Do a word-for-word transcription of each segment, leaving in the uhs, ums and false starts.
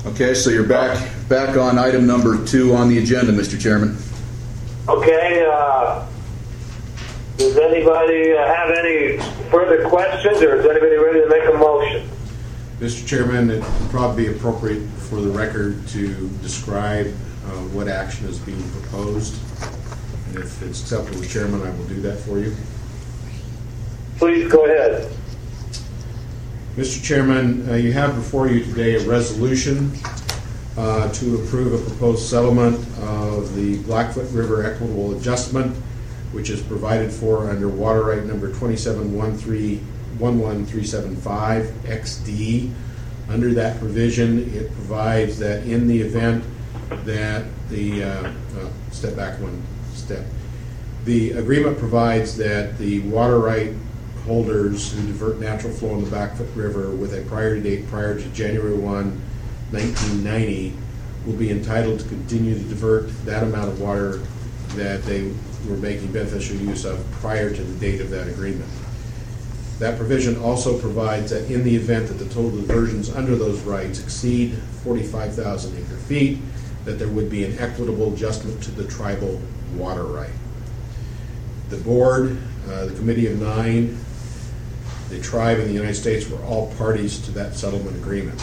Okay, so you're back back on item number two on the agenda, Mister Chairman. Okay, uh, does anybody uh, have any further questions, or is anybody ready to make a motion? Mister Chairman, it would probably be appropriate for the record to describe uh, what action is being proposed. And if it's acceptable to the Chairman, I will do that for you. Please go ahead. Mister Chairman, uh, you have before you today a resolution uh, to approve a proposed settlement of the Blackfoot River Equitable Adjustment, which is provided for under water right number twenty-seven one three one one three seven five X D. Under that provision, it provides that in the event that the, uh, uh, step back one step, the agreement provides that the water right holders who divert natural flow in the Blackfoot River with a priority date prior to January first, nineteen ninety will be entitled to continue to divert that amount of water that they were making beneficial use of prior to the date of that agreement. That provision also provides that in the event that the total diversions under those rights exceed forty-five thousand acre feet, that there would be an equitable adjustment to the tribal water right. The board, uh, the Committee of Nine, the tribe, and the United States were all parties to that settlement agreement.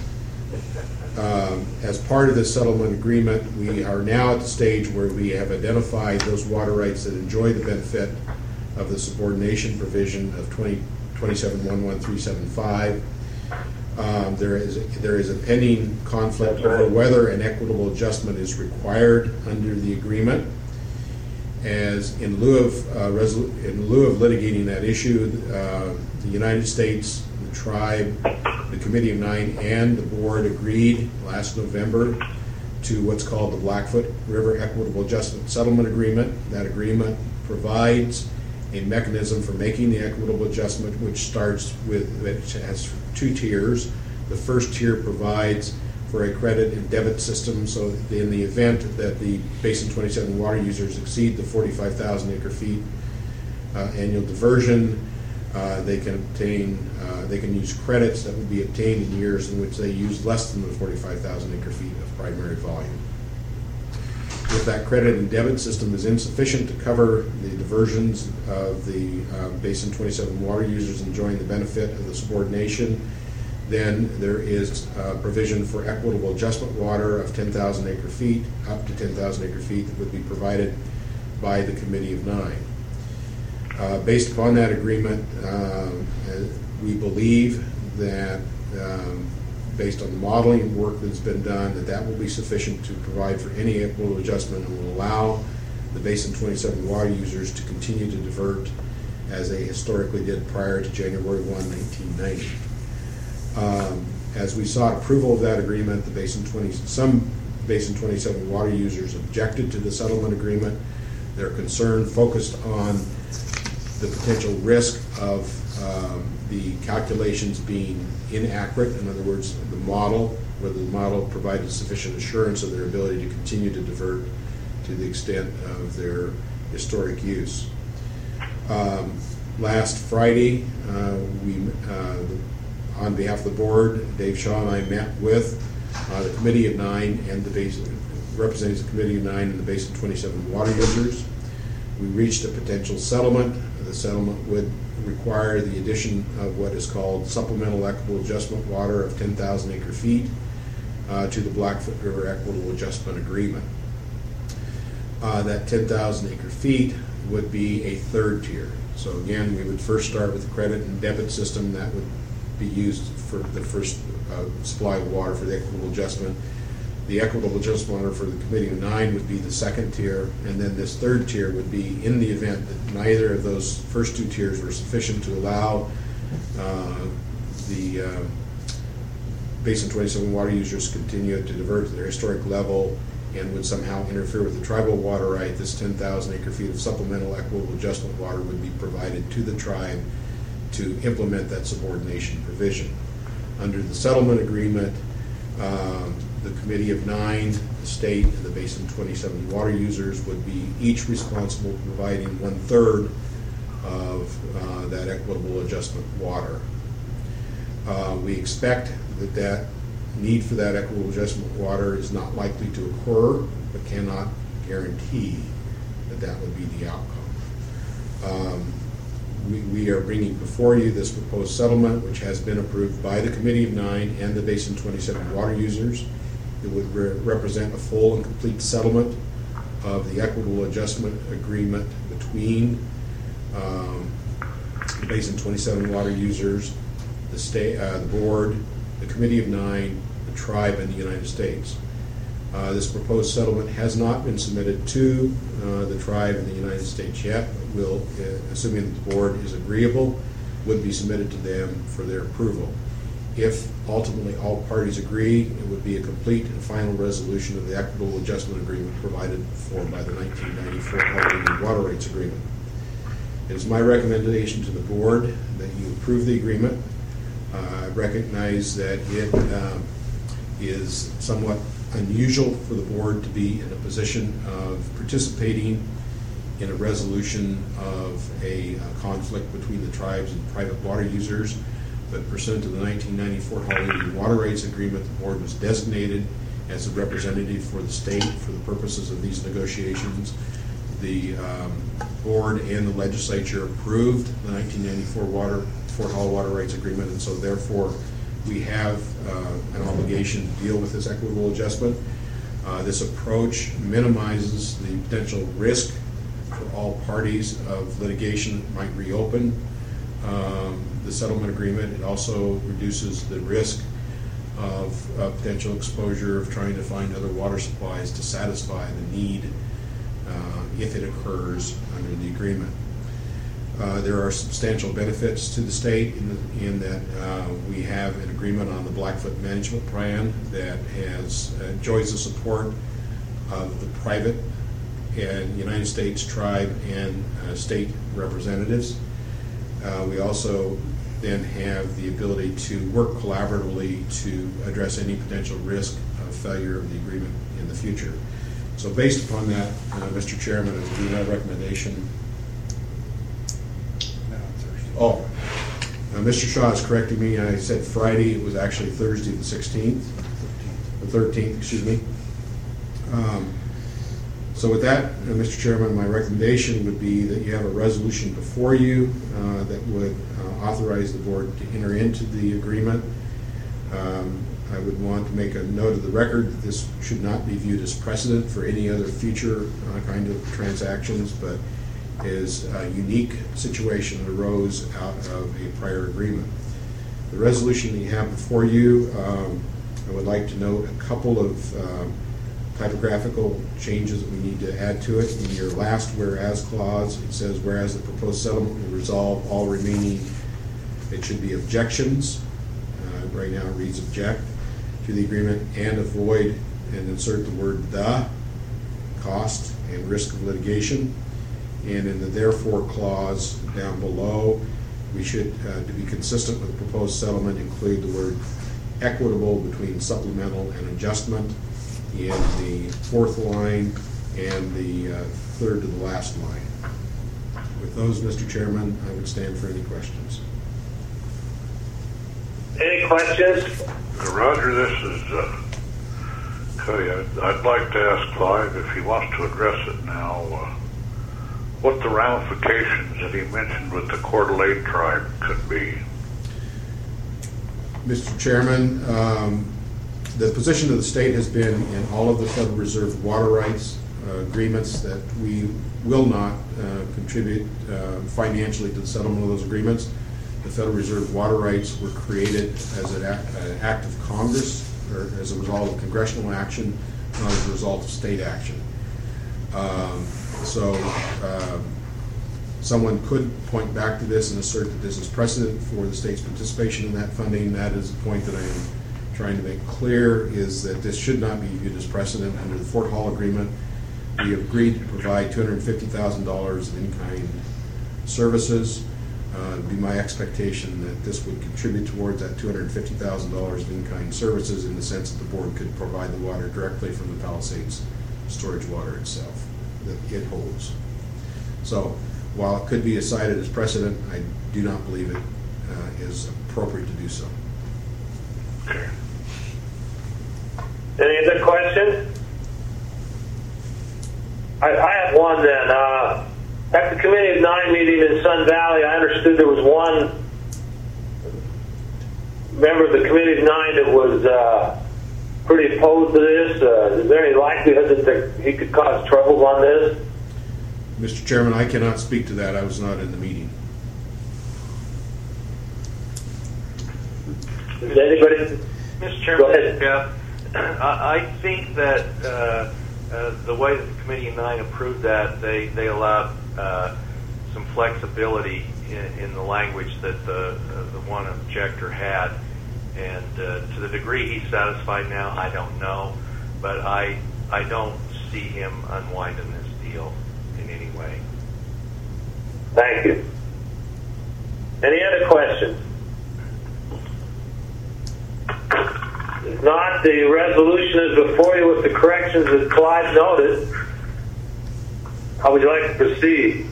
Um, as part of this settlement agreement, we are now at the stage where we have identified those water rights that enjoy the benefit of the subordination provision of twenty-seven one one three seven five. Um, there is there is a pending conflict That's right. over whether an equitable adjustment is required under the agreement. As in lieu of uh, resolu- in lieu of litigating that issue, uh, the United States, the tribe, the Committee of Nine, and the board agreed last November to what's called the Blackfoot River Equitable Adjustment Settlement Agreement. That agreement provides a mechanism for making the equitable adjustment, which starts with, which has two tiers. The first tier provides for a credit and debit system, so in the event that the Basin twenty-seven water users exceed the forty-five thousand acre feet uh, annual diversion, uh, they can obtain, uh, they can use credits that would be obtained in years in which they use less than the forty-five thousand acre feet of primary volume. If that credit and debit system is insufficient to cover the diversions of the uh, Basin twenty-seven water users enjoying the benefit of the subordination, then there is uh, provision for equitable adjustment water of ten thousand acre feet, up to ten thousand acre feet, that would be provided by the Committee of Nine. Uh, based upon that agreement, uh, we believe that, um, based on the modeling work that's been done, that that will be sufficient to provide for any equitable adjustment and will allow the Basin twenty-seven water users to continue to divert as they historically did prior to January first, nineteen ninety. Um, as we sought approval of that agreement, the Basin twenty, some Basin twenty-seven water users objected to the settlement agreement. Their concern focused on the potential risk of um, the calculations being inaccurate. In other words, the model, whether the model provided sufficient assurance of their ability to continue to divert to the extent of their historic use. Um, last Friday, uh, we uh, on behalf of the board, Dave Shaw and I met with uh, the Committee of Nine and the Basin, representatives of the Committee of Nine and the Basin twenty-seven water users. We reached a potential settlement. The settlement would require the addition of what is called supplemental equitable adjustment water of ten thousand acre feet uh, to the Blackfoot River Equitable Adjustment Agreement. Uh, that ten thousand acre feet would be a third tier. So again, we would first start with the credit and debit system that would be used for the first uh, supply of water for the equitable adjustment. The equitable adjustment water for the Committee of Nine would be the second tier, and then this third tier would be in the event that neither of those first two tiers were sufficient to allow uh, the uh, Basin twenty-seven water users to continue to divert to their historic level and would somehow interfere with the tribal water right. This ten thousand acre feet of supplemental equitable adjustment water would be provided to the tribe to implement that subordination provision. Under the settlement agreement, um, the Committee of Nine, the state, and the Basin twenty-seven water users would be each responsible for providing one third of uh, that equitable adjustment water. Uh, we expect that that need for that equitable adjustment water is not likely to occur, but cannot guarantee that that would be the outcome. Um, we, we are bringing before you this proposed settlement, which has been approved by the Committee of Nine and the Basin twenty-seven water users. It would re represent a full and complete settlement of the equitable adjustment agreement between um, the Basin twenty-seven water users, the state, uh, the board, the Committee of Nine, the tribe, and the United States. Uh, this proposed settlement has not been submitted to uh, the tribe in the United States yet, but will, uh, assuming that the board is agreeable, would be submitted to them for their approval. If ultimately all parties agree, it would be a complete and final resolution of the equitable adjustment agreement provided for by the nineteen ninety-four Hall Water Rights Agreement. It is my recommendation to the board that you approve the agreement. Uh, I recognize that it uh, is somewhat unusual for the board to be in a position of participating in a resolution of a, a conflict between the tribes and private water users, but pursuant to the nineteen ninety-four Hall Water Rights Agreement, the board was designated as a representative for the state for the purposes of these negotiations. The um, board and the legislature approved the nineteen ninety-four water, Fort Hall Water Rights Agreement, and so therefore we have uh, an obligation to deal with this equitable adjustment. Uh, this approach minimizes the potential risk for all parties of litigation that might reopen um, the settlement agreement. It also reduces the risk of uh, potential exposure of trying to find other water supplies to satisfy the need uh, if it occurs under the agreement. Uh, there are substantial benefits to the state in, the, in that uh, we have an agreement on the Blackfoot Management Plan that has uh, enjoys the support of the private and United States tribe and uh, state representatives. Uh, we also then have the ability to work collaboratively to address any potential risk of failure of the agreement in the future. So based upon that, uh, Mister Chairman, I would do that recommendation. Oh, uh, Mister Shaw is correcting me. I said Friday. It was actually Thursday the sixteenth, the thirteenth, excuse me. Um, so with that, uh, Mister Chairman, my recommendation would be that you have a resolution before you uh, that would uh, authorize the board to enter into the agreement. Um, I would want to make a note of the record that this should not be viewed as precedent for any other future uh, kind of transactions, but is a unique situation that arose out of a prior agreement. The resolution that you have before you, um, I would like to note a couple of uh, typographical changes that we need to add to it. In your last whereas clause, it says, whereas the proposed settlement will resolve all remaining, it should be objections. Uh, right now it reads object to the agreement and avoid and insert the word the, cost, and risk of litigation. And in the therefore clause down below, we should, uh, to be consistent with the proposed settlement, include the word equitable between supplemental and adjustment in the fourth line and the uh, third to the last line. With those, Mister Chairman, I would stand for any questions. Any questions? Roger, this is uh, Cody. I'd, I'd like to ask Clive if he wants to address it now. Uh, what the ramifications that he mentioned with the Coeur d'Alene tribe could be. Mister Chairman, um, the position of the state has been in all of the Federal Reserve water rights uh, agreements that we will not uh, contribute uh, financially to the settlement of those agreements. The Federal Reserve water rights were created as an act, an act of Congress, or as a result of congressional action, not as a result of state action. Um, So um, someone could point back to this and assert that this is precedent for the state's participation in that funding. That is the point that I am trying to make clear, is that this should not be viewed as precedent. Under the Fort Hall Agreement, we have agreed to provide two hundred fifty thousand dollars of in-kind services. Uh, it would be my expectation that this would contribute towards that two hundred fifty thousand dollars of in-kind services, in the sense that the board could provide the water directly from the Palisades storage water itself that it holds. So while it could be cited as precedent, I do not believe it uh, is appropriate to do so. Okay. questions? I, I have one then. Uh, at the Committee of Nine meeting in Sun Valley, I understood there was one member of the Committee of Nine that was uh, pretty opposed to this. Uh, is there any likelihood that there, he could cause troubles on this? Mister Chairman, I cannot speak to that. I was not in the meeting. Is anybody? Mister Chairman, Go ahead. Jeff, I, I think that uh, uh, the way that the Committee of Nine approved that, they, they allowed uh, some flexibility in, in the language that the, uh, the one objector had. And uh, to the degree he's satisfied now, I don't know. But I, I don't see him unwinding this deal in any way. Thank you. Any other questions? If not, the resolution is before you with the corrections that Clyde noted. How would you like to proceed?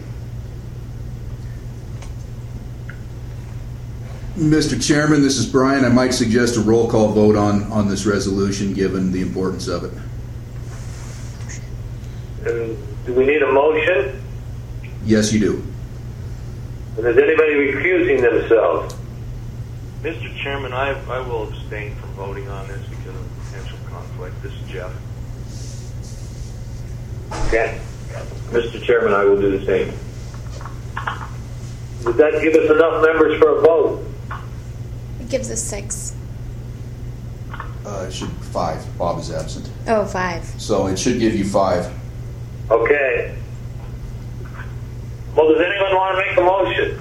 Mister Chairman, this is Brian. I might suggest a roll call vote on, on this resolution given the importance of it. And do we need a motion? Yes, you do. And is anybody recusing themselves? Mister Chairman, I, I will abstain from voting on this because of potential conflict. This is Jeff. Okay. Mister Chairman, I will do the same. Does that give us enough members for a vote? It gives us six. Uh, it should five. Bob is absent. Oh, five. So it should give you five. Okay. Well, does anyone want to make a motion?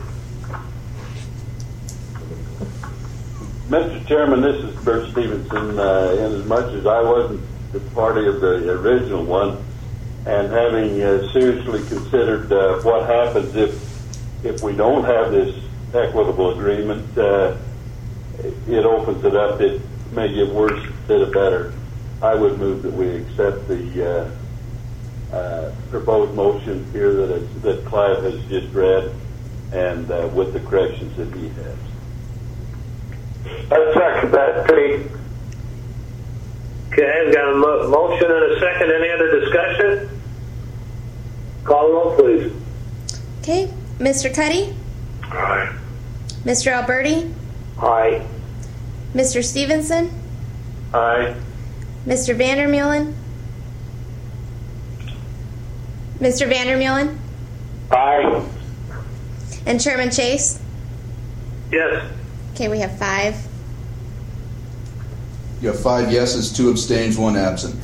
Mister Chairman, this is Bert Stevenson. Uh, in as much as I wasn't the party of the original one, and having uh, seriously considered uh, what happens if if we don't have this equitable agreement, uh, it opens it up. It may get worse instead of better. I would move that we accept the uh, uh, proposed motion here that is, that Clive has just read, and uh, with the corrections that he has. I second that, Pete. Okay, we've got a mo- motion and a second. Any other discussion? Call the roll, please. Okay. Mister Cuddy? Aye. Mister Alberti? Aye. Mister Stevenson? Aye. Mister Vandermeulen? Mister Vandermeulen? Aye. And Chairman Chase? Yes. Okay, we have five. You have five yeses, two abstains, one absent.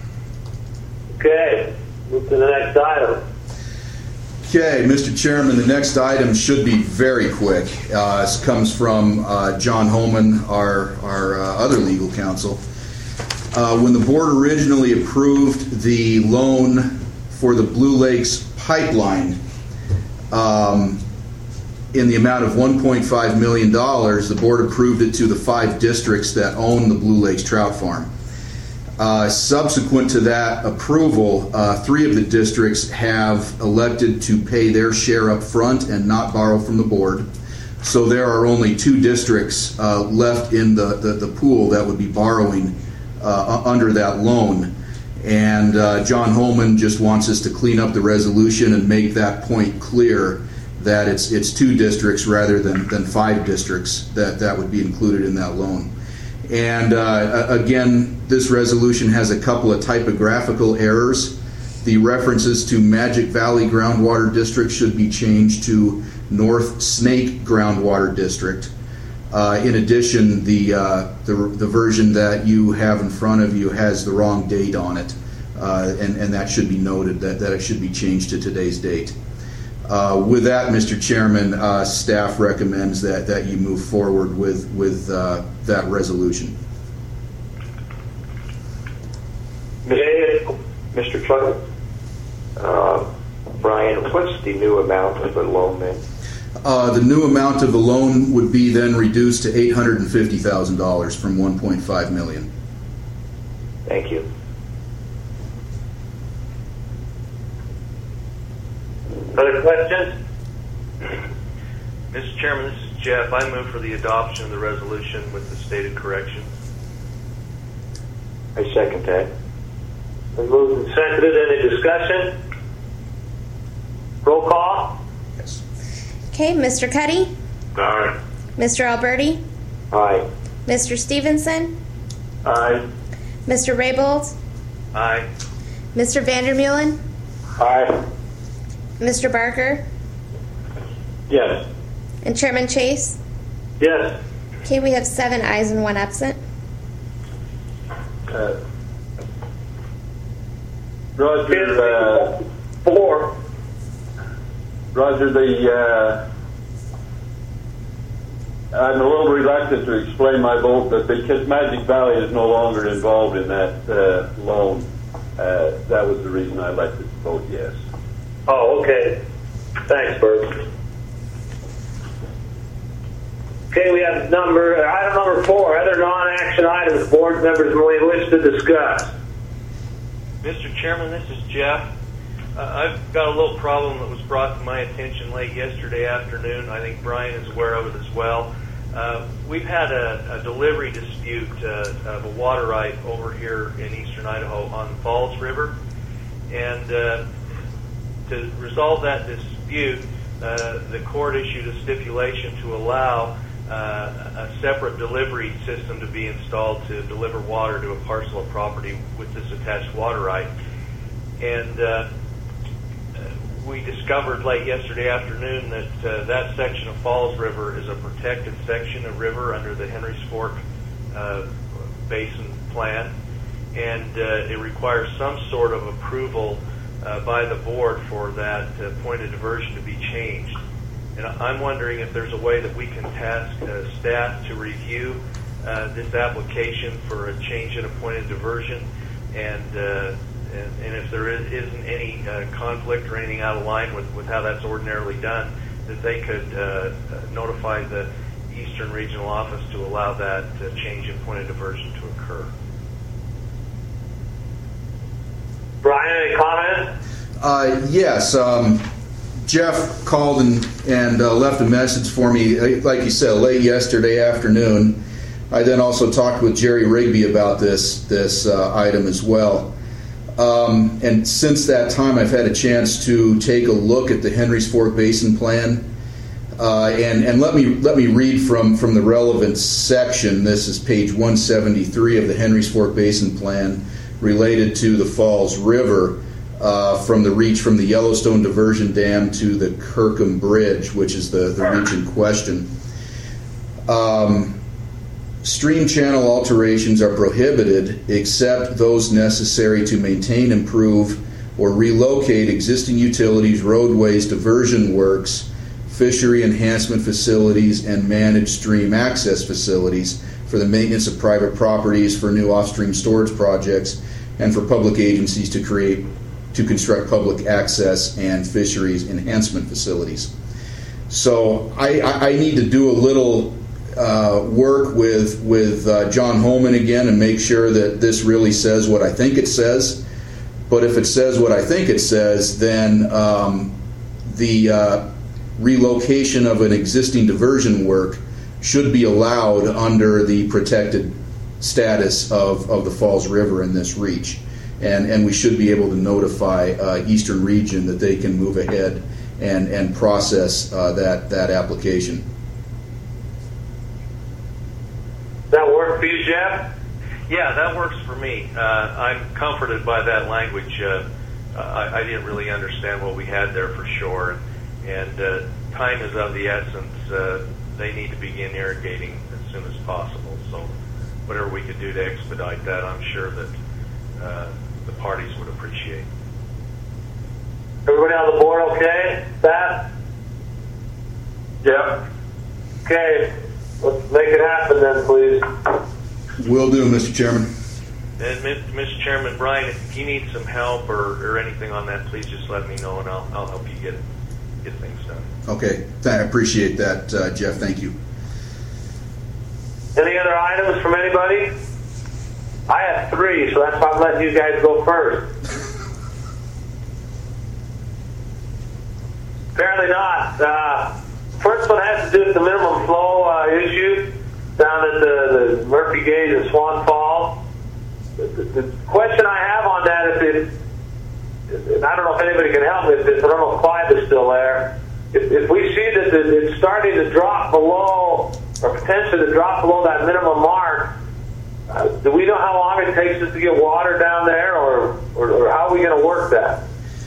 Okay. Move to the next item. Okay, Mister Chairman, the next item should be very quick. Uh, this comes from uh, John Holman, our, our uh, other legal counsel. Uh, when the board originally approved the loan for the Blue Lakes pipeline um, in the amount of one point five million dollars, the board approved it to the five districts that own the Blue Lakes Trout Farm. Uh, subsequent to that approval, uh, three of the districts have elected to pay their share up front and not borrow from the board. So there are only two districts uh, left in the, the, the pool that would be borrowing uh, under that loan. And uh, John Holman just wants us to clean up the resolution and make that point clear that it's it's two districts rather than, than five districts that, that would be included in that loan. And uh, again, this resolution has a couple of typographical errors. The references to Magic Valley Groundwater District should be changed to North Snake Groundwater District. Uh, in addition, the, uh, the the version that you have in front of you has the wrong date on it, uh, and, and that should be noted, that, that it should be changed to today's date. Uh, with that, Mister Chairman, uh, staff recommends that, that you move forward with, with uh, that resolution. Mister Clerk, uh, Brian, what's the new amount of the loan then? Uh, the new amount of the loan would be then reduced to eight hundred fifty thousand dollars from one point five million dollars. Thank you. Other questions? Mister Chairman, this is Jeff. I move for the adoption of the resolution with the stated correction. I second that. Been moved and seconded. Any discussion? Roll call. Yes. Okay, Mister Cuddy, Aye. Mister Alberti, Aye. Mister Stevenson, Aye. Mister Raybold, Aye. Mister Vandermeulen, Aye. Mister Barker, Yes. and Chairman Chase. Yes. Okay, we have seven ayes and one absent. Uh, Roger, uh, Four. Roger, the, uh, I'm a little reluctant to explain my vote, but because Magic Valley is no longer involved in that uh, loan, uh, that was the reason I elected to vote yes. Oh, okay. Thanks, Bert. Okay, we have number item number four, other non-action items board members may wish to discuss. Mister Chairman, this is Jeff. Uh, I've got a little problem that was brought to my attention late yesterday afternoon. I think Brian is aware of it as well. Uh, we've had a, a delivery dispute uh, of a water right over here in eastern Idaho on the Falls River. And uh, to resolve that dispute, uh, the court issued a stipulation to allow uh, a separate delivery system to be installed to deliver water to a parcel of property with this attached water right. And uh, we discovered late yesterday afternoon that uh, that section of Falls River is a protected section of river under the Henry's Fork uh, Basin Plan, and uh, it requires some sort of approval uh, by the board for that uh, point of diversion to be changed. And I'm wondering if there's a way that we can task uh, staff to review uh, this application for a change in a point of diversion, and uh, And, and if there is, isn't any uh, conflict or anything out of line with, with how that's ordinarily done, that they could uh, notify the Eastern Regional Office to allow that uh, change in point of diversion to occur. Brian, any comments? Uh, yes. Um, Jeff called and, and uh, left a message for me, like you said, late yesterday afternoon. I then also talked with Jerry Rigby about this, this uh, item as well. Um, and since that time, I've had a chance to take a look at the Henry's Fork Basin Plan, uh, and and let me let me read from from the relevant section. This is page one seventy-three of the Henry's Fork Basin Plan, related to the Falls River, uh, from the reach from the Yellowstone Diversion Dam to the Kirkham Bridge, which is the the reach in question. Um, Stream channel alterations are prohibited except those necessary to maintain, improve, or relocate existing utilities, roadways, diversion works, fishery enhancement facilities, and managed stream access facilities for the maintenance of private properties, for new off-stream storage projects, and for public agencies to create, to construct public access and fisheries enhancement facilities. So I, I, I need to do a little Uh, work with with uh, John Holman again and make sure that this really says what I think it says. But if it says what I think it says, then um, the uh, relocation of an existing diversion work should be allowed under the protected status of, of the Falls River in this reach. And, and we should be able to notify uh, Eastern Region that they can move ahead and, and process uh, that, that application. That work for you, Jeff? Yeah, that works for me. Uh, I'm comforted by that language. Uh, I, I didn't really understand what we had there for sure, and uh, time is of the essence. Uh, they need to begin irrigating as soon as possible. So, whatever we could do to expedite that, I'm sure that uh, the parties would appreciate. Everybody on the board okay? Pat? Yep. Okay. Let's make it happen then, please. Will do, Mister Chairman. And Mister Chairman, Brian, if you need some help or, or anything on that, please just let me know, and I'll, I'll help you get get things done. Okay, I appreciate that, uh, Jeff. Thank you. Any other items from anybody? I have three, so that's why I'm letting you guys go first. Apparently not. Uh, First one has to do with the minimum flow uh, issue down at the, the Murphy Gauge in Swan Falls. the, the question I have on that is, if, and I don't know if anybody can help me with this, I don't know if Clive is still there. If, if we see that the, it's starting to drop below, or potentially to drop below that minimum mark, uh, do we know how long it takes us to get water down there, or, or, or how are we going to work that?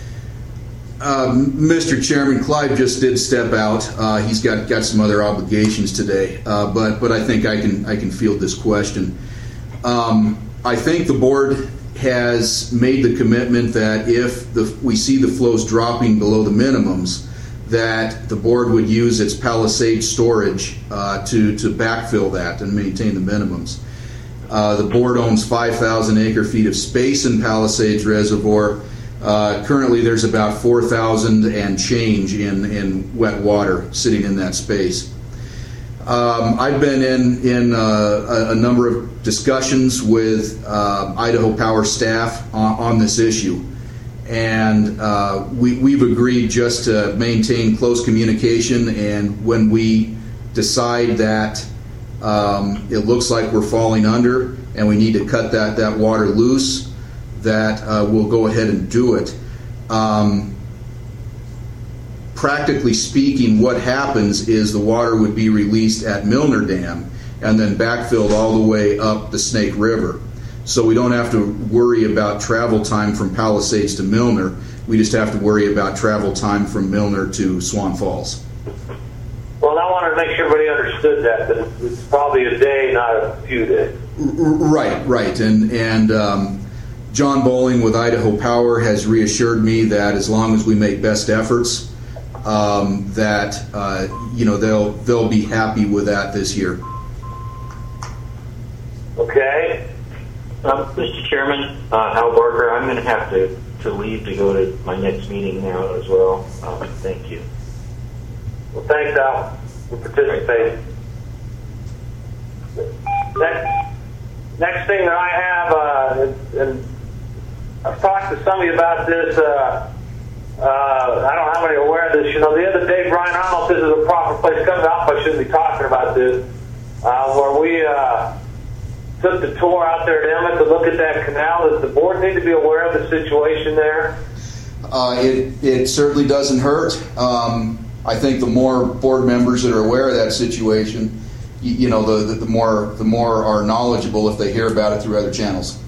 Um, Mister Chairman, Clive just did step out. Uh, he's got, got some other obligations today, uh, but but I think I can I can field this question. Um, I think the board has made the commitment that if the, we see the flows dropping below the minimums, that the board would use its Palisade storage uh, to to backfill that and maintain the minimums. Uh, the board owns five thousand acre feet of space in Palisades Reservoir. Uh, currently, there's about four thousand and change in, in wet water sitting in that space. Um, I've been in, in uh, a, a number of discussions with uh, Idaho Power staff on, on this issue. And uh, we, we've agreed just to maintain close communication, and when we decide that um, it looks like we're falling under and we need to cut that, that water loose, that uh, we'll go ahead and do it. Um, practically speaking, what happens is the water would be released at Milner Dam and then backfilled all the way up the Snake River. So we don't have to worry about travel time from Palisades to Milner. We just have to worry about travel time from Milner to Swan Falls. Well, I wanted to make sure everybody understood that, that it's probably a day, not a few days. Right, right. And, and um, John Bowling with Idaho Power has reassured me that as long as we make best efforts, um, that uh, you know they'll they'll be happy with that this year. Okay. Um, Mister Chairman, uh, Al Barker, I'm going to have to, to leave to go to my next meeting now as well. Um, thank you. Well, thanks, Al, for participating. Next, next thing that I have, uh, and I've talked to some of you about this. Uh, uh, I don't know how many are aware of this. You know, the other day, Brian, I don't know if this is a proper place to come up. I shouldn't be talking about this. Uh, where we uh, took the tour out there at Emmett to look at that canal. Does the board need to be aware of the situation there? Uh, it it certainly doesn't hurt. Um, I think the more board members that are aware of that situation, you, you know, the, the the more the more are knowledgeable if they hear about it through other channels.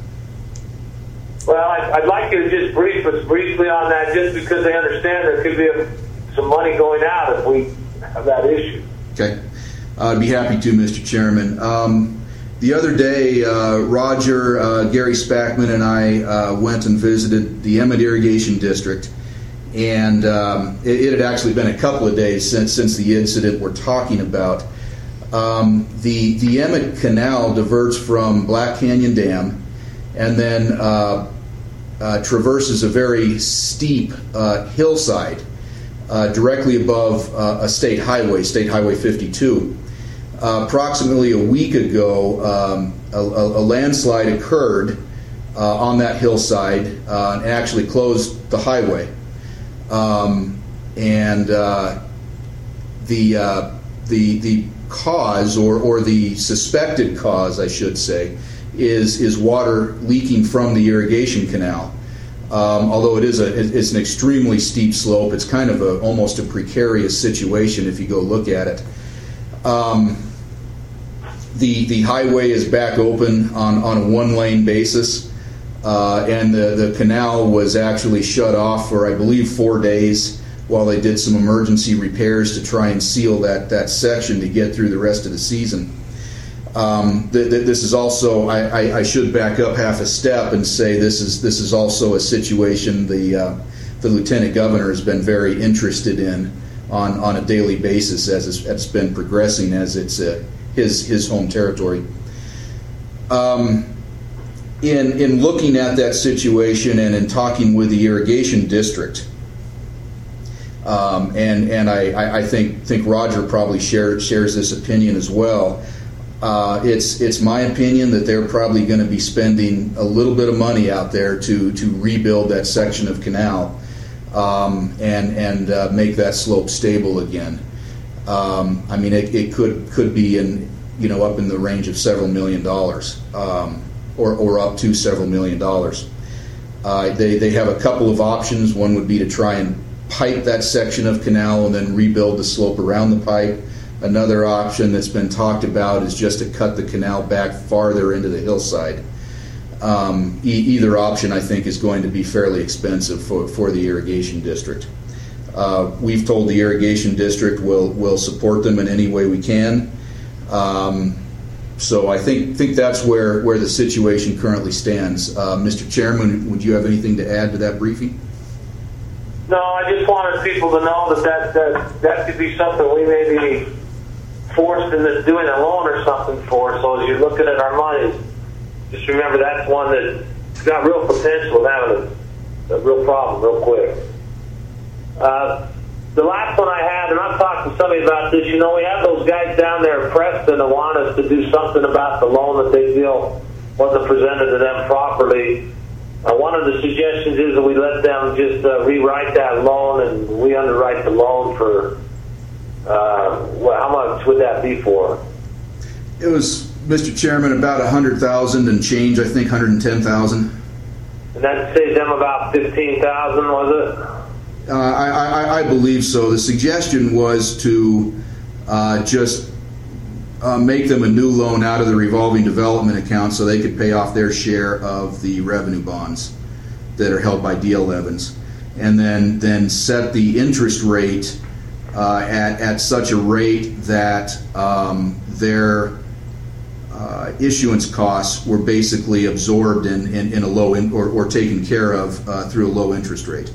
Well, I'd, I'd like you to just brief us briefly on that, just because they understand there could be a, some money going out if we have that issue. Okay, uh, I'd be happy to, Mister Chairman. Um, the other day, uh, Roger, uh, Gary Spackman, and I uh, went and visited the Emmett Irrigation District, and um, it, it had actually been a couple of days since since the incident we're talking about. Um, the the Emmett Canal diverts from Black Canyon Dam, and then uh, uh, traverses a very steep uh, hillside uh, directly above uh, a state highway, State Highway fifty-two. Uh, approximately a week ago, um, a, a landslide occurred uh, on that hillside uh, and actually closed the highway. Um, and uh, the uh, the the cause, or or the suspected cause, I should say, is is water leaking from the irrigation canal. Um, although it is a it's an extremely steep slope, it's kind of a almost a precarious situation if you go look at it. Um, the the highway is back open on, on a one lane basis, uh, and the the canal was actually shut off for I believe four days while they did some emergency repairs to try and seal that that section to get through the rest of the season. Um, th- th- this is also, I, I, I should back up half a step and say this is this is also a situation the uh, the Lieutenant Governor has been very interested in on, on a daily basis as it's, as it's been progressing, as it's uh, his his home territory. Um, in in looking at that situation and in talking with the irrigation district, um, and and I, I think think Roger probably share, shares this opinion as well. Uh, it's it's my opinion that they're probably going to be spending a little bit of money out there to to rebuild that section of canal um, and and uh, make that slope stable again. Um, I mean, it, it could could be in you know up in the range of several million dollars. Um, or, or up to several million dollars. Uh, they, they have a couple of options. One would be to try and pipe that section of canal and then rebuild the slope around the pipe. Another option that's been talked about is just to cut the canal back farther into the hillside. Um, e- either option, I think, is going to be fairly expensive for, for the irrigation district. Uh, we've told the irrigation district we'll, we'll support them in any way we can. Um, so I think think that's where, where the situation currently stands. Uh, Mister Chairman, would you have anything to add to that briefing? No, I just wanted people to know that that, that, that could be something we may be forced into doing a loan or something for. So as you're looking at our money, just remember that's one that's got real potential of having a, a real problem real quick. Uh, the last one I had, and I've talked to somebody about this, you know, we have those guys down there in Preston that want us to do something about the loan that they feel wasn't presented to them properly. Uh, one of the suggestions is that we let them just uh, rewrite that loan and we underwrite the loan for, uh, well, how much would that be for? It was, Mister Chairman, about one hundred thousand dollars and change, I think one hundred ten thousand dollars. And that saved them about fifteen thousand dollars, was it? Uh, I, I, I believe so. The suggestion was to uh, just uh, make them a new loan out of the revolving development account so they could pay off their share of the revenue bonds that are held by D L Evans, and then then set the interest rate uh, at at such a rate that um, their uh, issuance costs were basically absorbed in, in, in a low in, or, or taken care of uh, through a low interest rate.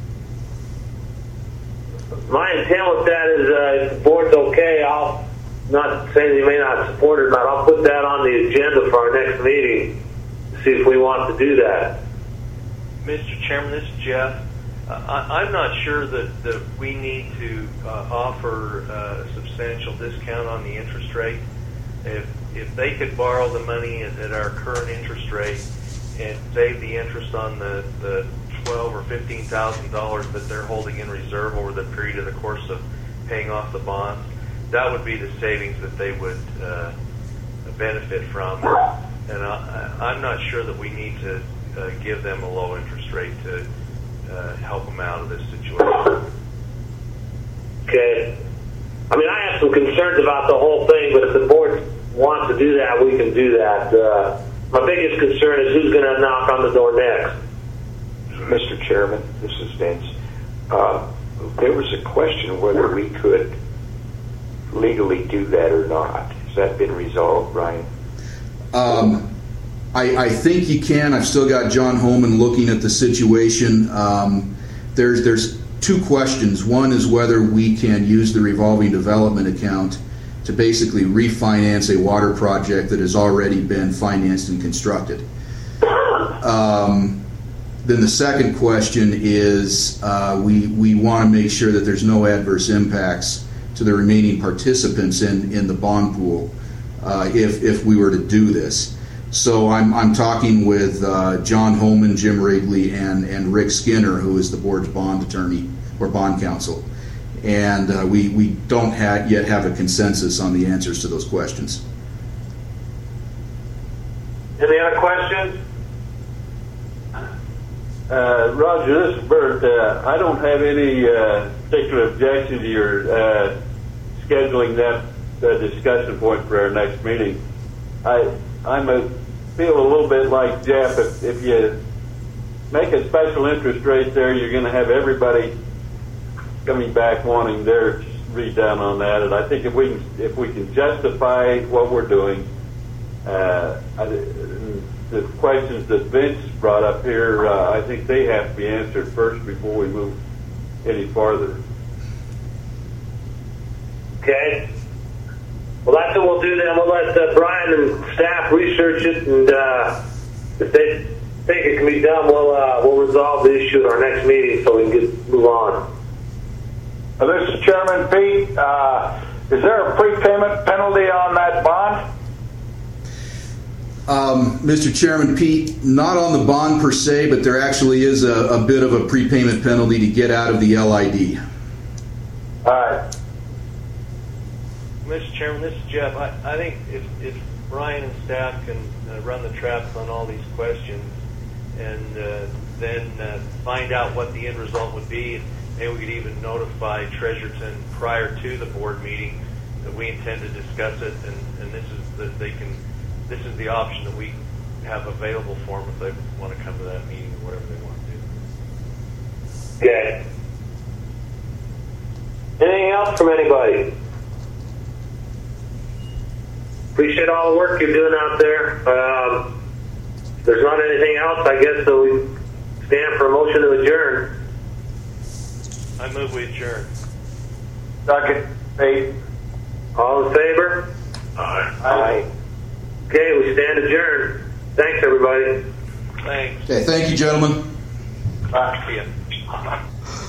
My intent with that is, uh, if the board's okay, I'll, not saying you may not support it, but I'll put that on the agenda for our next meeting to see if we want to do that. Mister Chairman, this is Jeff. Uh, I, I'm not sure that, that we need to uh, offer uh, a substantial discount on the interest rate. If if they could borrow the money at, at our current interest rate and save the interest on the, the twelve or fifteen thousand dollars that they're holding in reserve over the period of the course of paying off the bonds, that would be the savings that they would uh, benefit from. And I, I'm not sure that we need to uh, give them a low interest rate to uh, help them out of this situation. Okay. I mean, I have some concerns about the whole thing, but if the board wants to do that, we can do that. Uh, my biggest concern is who's going to knock on the door next. Mister Chairman, this is Vince. Uh, there was a question whether we could legally do that or not. Has that been resolved, Brian? Um, I, I think you can. I've still got John Holman looking at the situation. Um, there's there's two questions. One is whether we can use the revolving development account to basically refinance a water project that has already been financed and constructed. Um, Then the second question is uh, we, we want to make sure that there's no adverse impacts to the remaining participants in, in the bond pool uh, if, if we were to do this. So I'm, I'm talking with uh, John Holman, Jim Wrigley, and, and Rick Skinner, who is the board's bond attorney or bond counsel. And uh, we, we don't ha- yet have a consensus on the answers to those questions. Any other questions? Uh, Roger, this is Bert. Uh, I don't have any uh, particular objection to your uh, scheduling that uh, discussion point for our next meeting. I I'm a, feel a little bit like Jeff. If, if you make a special interest rate there, you're going to have everybody coming back wanting their read down on that. And I think if we can, if we can justify what we're doing, uh, I, the questions that Vince brought up here, uh, I think they have to be answered first before we move any farther. Okay. Well, that's what we'll do then. We'll let uh, Brian and staff research it, and uh, if they think it can be done, we'll uh, we'll resolve the issue at our next meeting so we can get move on. Uh, this is Chairman Pete. Uh, is there a prepayment penalty on that bond? Um, Mister Chairman, Pete, not on the bond per se, but there actually is a, a bit of a prepayment penalty to get out of the L I D. All right. Mister Chairman, this is Jeff. I, I think if, if Brian and staff can uh, run the traps on all these questions, and uh, then uh, find out what the end result would be. Maybe we could even notify Treasurton prior to the board meeting that we intend to discuss it, and, and this is the, they can. This is the option that we have available for them if they want to come to that meeting or whatever they want to do. Okay. Anything else from anybody? Appreciate all the work you're doing out there. Um, if there's not anything else, I guess so we stand for a motion to adjourn. I move we adjourn. Second. Eight. All in favor? Aye. Aye. Okay, we stand adjourned. Thanks, everybody. Thanks. Okay, thank you, gentlemen. Bye. See ya.